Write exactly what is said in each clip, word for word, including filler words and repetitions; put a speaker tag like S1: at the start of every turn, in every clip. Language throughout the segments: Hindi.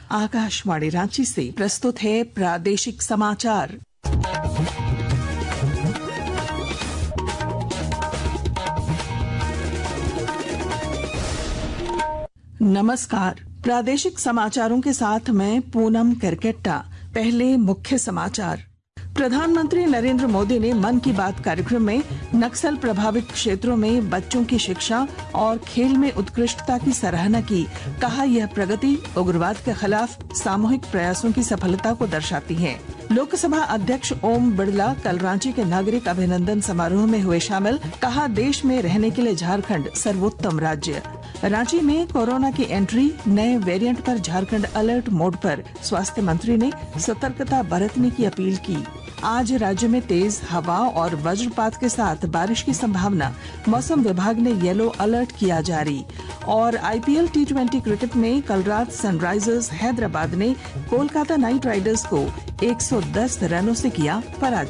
S1: आकाशवाणी रांची से प्रस्तुत है प्रादेशिक समाचार। नमस्कार, प्रादेशिक समाचारों के साथ मैं पूनम करकेट्टा। पहले मुख्य समाचार। प्रधानमंत्री नरेंद्र मोदी ने मन की बात कार्यक्रम में नक्सल प्रभावित क्षेत्रों में बच्चों की शिक्षा और खेल में उत्कृष्टता की सराहना की। कहा, यह प्रगति उग्रवाद के खिलाफ सामूहिक प्रयासों की सफलता को दर्शाती है। लोकसभा अध्यक्ष ओम बिरला कल रांची के नागरिक अभिनंदन समारोह में हुए शामिल। कहा, देश में रहने के लिए झारखंड सर्वोत्तम राज्य। रांची में कोरोना की एंट्री, नए वेरिएंट पर झारखंड अलर्ट मोड पर। स्वास्थ्य मंत्री ने सतर्कता बरतने की अपील की। आज राज्य में तेज हवा और वज्रपात के साथ बारिश की संभावना। मौसम विभाग ने येलो अलर्ट किया जारी। और आईपीएल टी ट्वेंटी क्रिकेट में कल रात सनराइजर्स हैदराबाद ने कोलकाता नाइट राइडर्स को एक सौ दस रनों से किया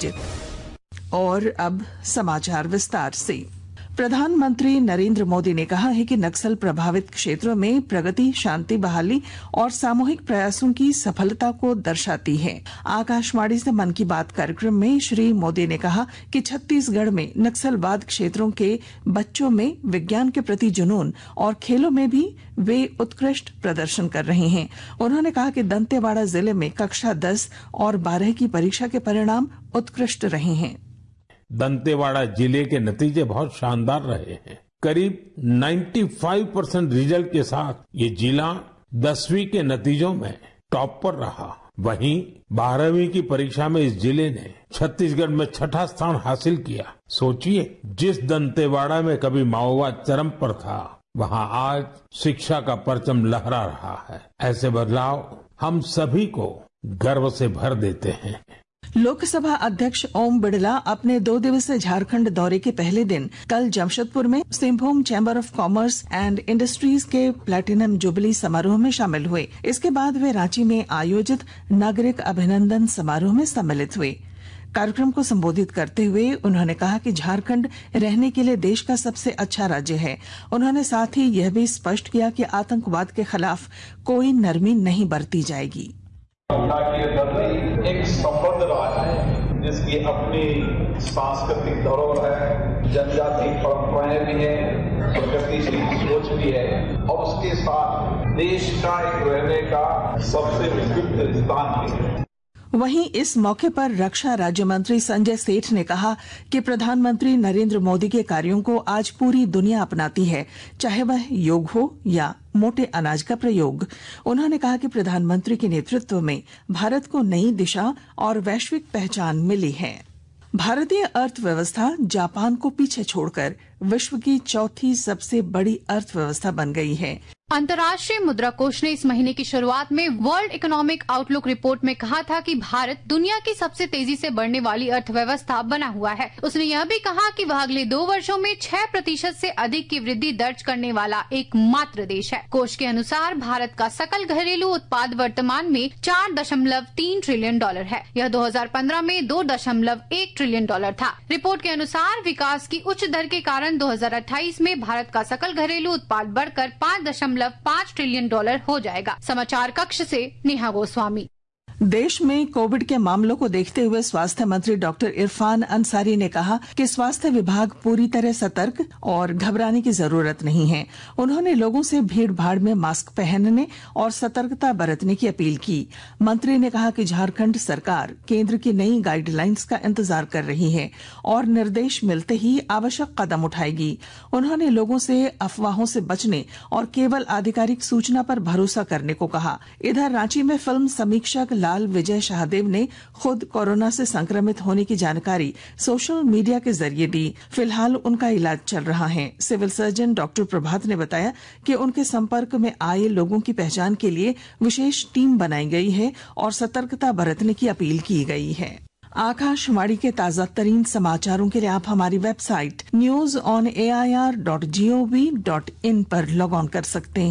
S1: पराजित। और अब समाचार विस्तार से। प्रधानमंत्री नरेंद्र मोदी ने कहा है कि नक्सल प्रभावित क्षेत्रों में प्रगति, शांति बहाली और सामूहिक प्रयासों की सफलता को दर्शाती है। आकाशवाणी से मन की बात कार्यक्रम में श्री मोदी ने कहा कि छत्तीसगढ़ में नक्सलवाद क्षेत्रों के बच्चों में विज्ञान के प्रति जुनून और खेलों में भी वे उत्कृष्ट प्रदर्शन कर रहे हैं। उन्होंने कहा कि दंतेवाड़ा जिले में कक्षा दस और बारह की परीक्षा के परिणाम उत्कृष्ट रहे हैं।
S2: दंतेवाड़ा जिले के नतीजे बहुत शानदार रहे हैं। करीब पचानवे परसेंट रिजल्ट के साथ ये जिला दसवीं के नतीजों में टॉप पर रहा। वहीं बारहवीं की परीक्षा में इस जिले ने छत्तीसगढ़ में छठा स्थान हासिल किया। सोचिए, जिस दंतेवाड़ा में कभी माओवाद चरम पर था, वहां आज शिक्षा का परचम लहरा रहा है। ऐसे बदलाव हम सभी को गर्व से भर देते हैं।
S1: लोकसभा अध्यक्ष ओम बिरला अपने दो दिवसीय झारखंड दौरे के पहले दिन कल जमशेदपुर में Singhbhum chamber of commerce and industries के प्लेटिनम जुबली समारोह में शामिल हुए। इसके बाद वे रांची में आयोजित नागरिक अभिनंदन समारोह में सम्मिलित हुए। कार्यक्रम को संबोधित करते हुए उन्होंने कहा कि झारखंड रहने के लिए देश का सबसे अच्छा राज्य है। उन्होंने साथ ही यह भी स्पष्ट किया कि आतंकवाद के खिलाफ कोई नरमी नहीं बरती जाएगी।
S3: एक संबद्ध राज्य है जिसकी अपनी सांस्कृतिक धरोहर है, जनजातीय परंपराएं भी है, प्रगतिशील सोच भी है और उसके साथ देश का एक रहने का सबसे विविध स्थान भी है।
S1: वहीं इस मौके पर रक्षा राज्य मंत्री संजय सेठ ने कहा कि प्रधानमंत्री नरेंद्र मोदी के कार्यों को आज पूरी दुनिया अपनाती है, चाहे वह योग हो या मोटे अनाज का प्रयोग। उन्होंने कहा कि प्रधानमंत्री के नेतृत्व में भारत को नई दिशा और वैश्विक पहचान मिली है। भारतीय अर्थव्यवस्था जापान को पीछे छोड़कर विश्व की चौथी सबसे बड़ी अर्थव्यवस्था बन गई है।
S4: अंतर्राष्ट्रीय मुद्रा कोष ने इस महीने की शुरुआत में वर्ल्ड इकोनॉमिक आउटलुक रिपोर्ट में कहा था कि भारत दुनिया की सबसे तेजी से बढ़ने वाली अर्थव्यवस्था बना हुआ है। उसने यह भी कहा कि वह अगले दो वर्षों में छह प्रतिशत से अधिक की वृद्धि दर्ज करने वाला एकमात्र देश है। कोष के अनुसार भारत का सकल घरेलू उत्पाद वर्तमान में चार दशमलव तीन ट्रिलियन डॉलर है। यह दो हजार पंद्रह में दो दशमलव एक ट्रिलियन डॉलर था। रिपोर्ट के अनुसार विकास की उच्च दर के कारण दो हजार अट्ठाईस में भारत का सकल घरेलू उत्पाद बढ़कर पाँच दशमलव पाँच ट्रिलियन डॉलर हो जाएगा। समाचार कक्ष से नेहा गोस्वामी।
S1: देश में कोविड के मामलों को देखते हुए स्वास्थ्य मंत्री डॉक्टर इरफान अंसारी ने कहा कि स्वास्थ्य विभाग पूरी तरह सतर्क और घबराने की जरूरत नहीं है। उन्होंने लोगों से भीड़ भाड़ में मास्क पहनने और सतर्कता बरतने की अपील की। मंत्री ने कहा कि झारखंड सरकार केंद्र की नई गाइडलाइंस का इंतजार कर रही है और निर्देश मिलते ही आवश्यक कदम उठाएगी। उन्होंने लोगों से अफवाहों से बचने और केवल आधिकारिक सूचना पर भरोसा करने को कहा। इधर रांची में फिल्म समीक्षक लाल विजय शाहदेव ने खुद कोरोना से संक्रमित होने की जानकारी सोशल मीडिया के जरिए दी। फिलहाल उनका इलाज चल रहा है। सिविल सर्जन डॉक्टर प्रभात ने बताया कि उनके संपर्क में आए लोगों की पहचान के लिए विशेष टीम बनाई गई है और सतर्कता बरतने की अपील की गई है। आकाशवाणी के ताजा तरीन समाचारों के लिए आप हमारी website news on A I R dot G O V dot in पर लॉग ऑन कर सकते हैं।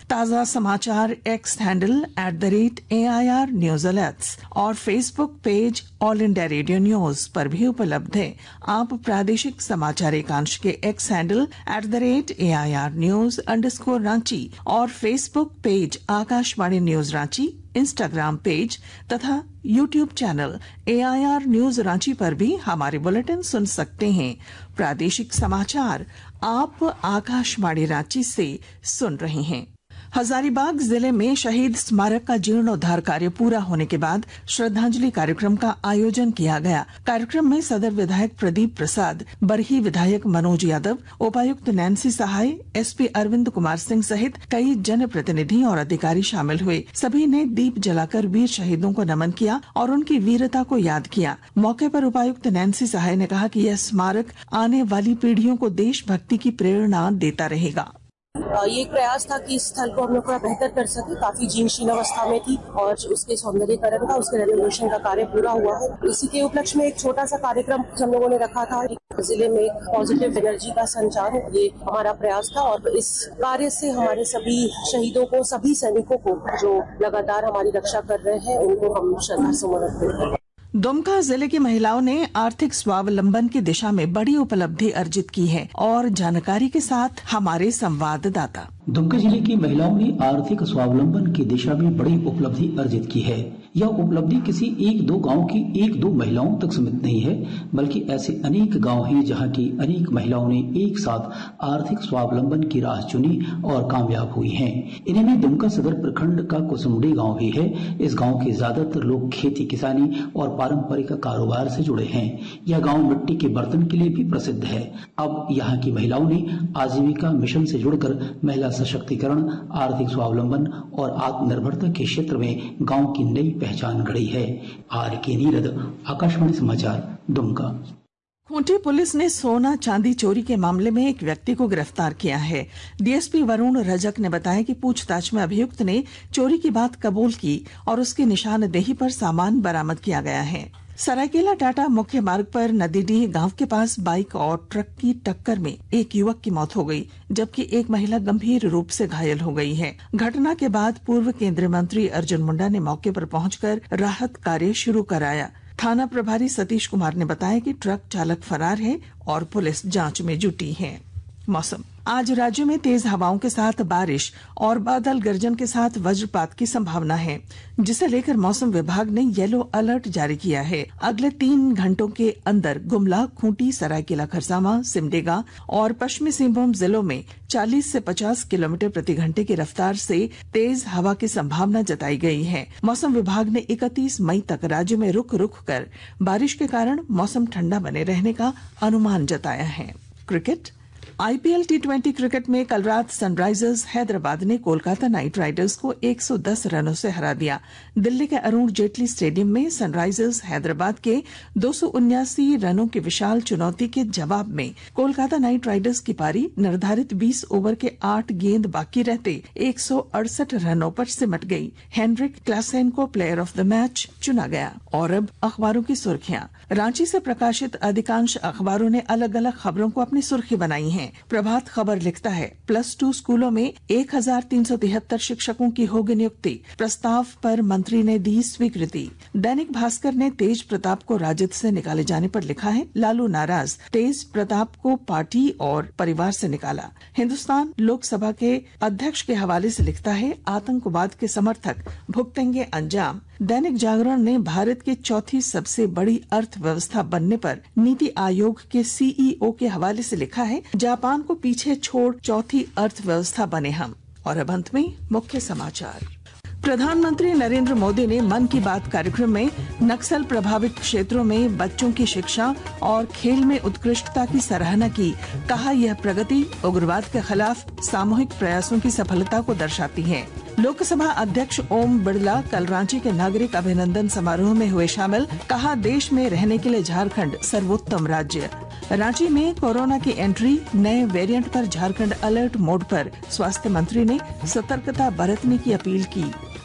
S1: ताजा समाचार X handle at the rate A I R news alerts और Facebook page All India Radio news पर भी उपलब्ध है। आप प्रादेशिक समाचार एकांश के X handle at the rate A I R news underscore Ranchi और Facebook page Akashvani news Ranchi, Instagram page तथा YouTube channel A I R news Ranchi पर भी हमारे बुलेटिन सुन सकते हैं। प्रादेशिक समाचार आप आकाशवाणी रांची से सुन रहे हैं। हजारीबाग जिले में शहीद स्मारक का जीर्णोद्धार कार्य पूरा होने के बाद श्रद्धांजलि कार्यक्रम का आयोजन किया गया। कार्यक्रम में सदर विधायक प्रदीप प्रसाद, बरही विधायक मनोज यादव, उपायुक्त नैन्सी सहाय, एसपी अरविंद कुमार सिंह सहित कई जनप्रतिनिधि और अधिकारी शामिल हुए। सभी ने दीप जलाकर वीर शहीदों को नमन किया और उनकी वीरता को याद किया। मौके पर उपायुक्त नैन्सी सहाय ने कहा कि यह स्मारक आने वाली पीढ़ियों को देशभक्ति की प्रेरणा देता रहेगा।
S5: ये एक प्रयास था कि इस स्थल को हम लोग थोड़ा बेहतर कर सके। काफी जीर्ण अवस्था में थी और उसके सौंदर्यीकरण का, उसके रेनोवेशन का कार्य पूरा हुआ है। इसी के उपलक्ष्य में एक छोटा सा कार्यक्रम हम लोगों ने रखा था। जिले में पॉजिटिव एनर्जी का संचार, ये हमारा प्रयास था और इस कार्य से हमारे सभी शहीदों को, सभी सैनिकों को जो लगातार हमारी रक्षा कर रहे हैं, उनको हम श्रद्धा सुमन अर्पित करते हैं।
S1: दुमका जिले की महिलाओं ने आर्थिक स्वावलंबन की दिशा में बड़ी उपलब्धि अर्जित की है और जानकारी के साथ हमारे संवाददाता।
S6: दुमका जिले की महिलाओं ने आर्थिक स्वावलंबन की दिशा में बड़ी उपलब्धि अर्जित की है। यह उपलब्धि किसी एक दो गांव की एक दो महिलाओं तक सीमित नहीं है, बल्कि ऐसे अनेक गांव हैं जहां की अनेक महिलाओं ने एक साथ आर्थिक स्वावलंबन की राह चुनी और कामयाब हुई हैं। इनमें दुमका सदर प्रखंड का कुसुमडी गांव भी है। इस गांव के ज्यादातर लोग खेती किसानी और पारंपरिक कारोबार से जुड़े हैं। यह गांव मिट्टी के बर्तन के लिए भी प्रसिद्ध है। अब यहाँ की महिलाओं ने आजीविका मिशन से जुड़कर महिला सशक्तिकरण, आर्थिक स्वावलंबन और आत्मनिर्भरता के क्षेत्र में गांव की नई पहचान गढ़ी है। आर के नीरद, आकाशवाणी समाचार, दुमका।
S1: खूंटी पुलिस ने सोना चांदी चोरी के मामले में एक व्यक्ति को गिरफ्तार किया है। डीएसपी वरुण रजक ने बताया कि पूछताछ में अभियुक्त ने चोरी की बात कबूल की और उसकी निशानदेही पर सामान बरामद किया गया है। सरायकेला टाटा मुख्य मार्ग पर नदीडीह गांव के पास बाइक और ट्रक की टक्कर में एक युवक की मौत हो गई, जबकि एक महिला गंभीर रूप से घायल हो गई है। घटना के बाद पूर्व केंद्रीय मंत्री अर्जुन मुंडा ने मौके पर पहुंचकर राहत कार्य शुरू कराया। थाना प्रभारी सतीश कुमार ने बताया कि ट्रक चालक फरार है और पुलिस जांच में जुटी है। मौसम। आज राज्य में तेज हवाओं के साथ बारिश और बादल गर्जन के साथ वज्रपात की संभावना है, जिसे लेकर मौसम विभाग ने येलो अलर्ट जारी किया है। अगले तीन घंटों के अंदर गुमला, खूंटी, सरायकेला खरसावां, सिमडेगा और पश्चिमी सिंहभूम जिलों में चालीस से पचास किलोमीटर प्रति घंटे की रफ्तार से तेज हवा की संभावना जताई गई है। मौसम विभाग ने इकतीस मई तक राज्य में रुक रुक कर बारिश के कारण मौसम ठंडा बने रहने का अनुमान जताया है। Cricket. IPL T twenty cricket में कल रात सनराइजर्स हैदराबाद ने कोलकाता नाइट राइडर्स को एक सौ दस रनों से हरा दिया। दिल्ली के अरुण जेटली स्टेडियम में सनराइजर्स हैदराबाद के दो सौ उन्यासी रनों की विशाल चुनौती के जवाब में कोलकाता नाइट राइडर्स की पारी निर्धारित बीस ओवर के आठ गेंद बाकी रहते एक सौ अड़सठ रनों पर सिमट गई। हेनरिक क्लासेन को प्लेयर ऑफ द मैच चुना गया। और अब अखबारों की सुर्खियां। रांची से प्रकाशित अधिकांश अखबारों ने अलग अलग खबरों को अपनी सुर्खी बनाई है। प्रभात खबर लिखता है, प्लस टू स्कूलों में एक हजार तीन सौ तिहत्तर शिक्षकों की होगी नियुक्ति, प्रस्ताव पर मंत्री ने दी स्वीकृति। दैनिक भास्कर ने तेज प्रताप को राजद से निकाले जाने पर लिखा है, लालू नाराज, तेज प्रताप को पार्टी और परिवार से निकाला। हिंदुस्तान लोकसभा के अध्यक्ष के हवाले से लिखता है, आतंकवाद के समर्थक भुगतेंगे अंजाम। दैनिक जागरण ने भारत की चौथी सबसे बड़ी अर्थव्यवस्था बनने पर नीति आयोग के सीईओ के हवाले से लिखा है, जापान को पीछे छोड़ चौथी अर्थव्यवस्था बने हम। और अब अंत में मुख्य समाचार। प्रधानमंत्री नरेंद्र मोदी ने मन की बात कार्यक्रम में नक्सल प्रभावित क्षेत्रों में बच्चों की शिक्षा और खेल में उत्कृष्टता की सराहना की। कहा, यह प्रगति उग्रवाद के खिलाफ सामूहिक प्रयासों की सफलता को दर्शाती है। लोकसभा अध्यक्ष ओम बिरला कल रांची के नागरिक अभिनंदन समारोह में हुए शामिल। कहा, देश में रहने के लिए झारखंड सर्वोत्तम राज्य। रांची में कोरोना की एंट्री, नए वेरिएंट पर झारखंड अलर्ट मोड पर। स्वास्थ्य मंत्री ने सतर्कता बरतने की अपील की।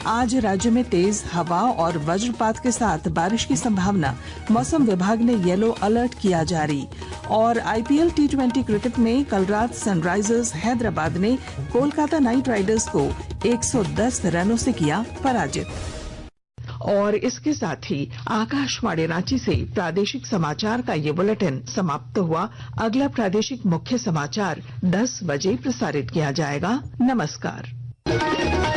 S1: आज राज्य में तेज हवा और वज्रपात के साथ बारिश की संभावना, मौसम विभाग ने येलो अलर्ट किया जारी। और आईपीएल टी ट्वेंटी क्रिकेट में कल रात सनराइजर्स हैदराबाद ने कोलकाता नाइट राइडर्स को एक सौ दस रनों से किया पराजित। और इसके साथ ही आकाशवाणी रांची से प्रादेशिक समाचार का ये बुलेटिन समाप्त हुआ। अगला प्रादेशिक मुख्य समाचार दस बजे प्रसारित किया जाएगा। नमस्कार।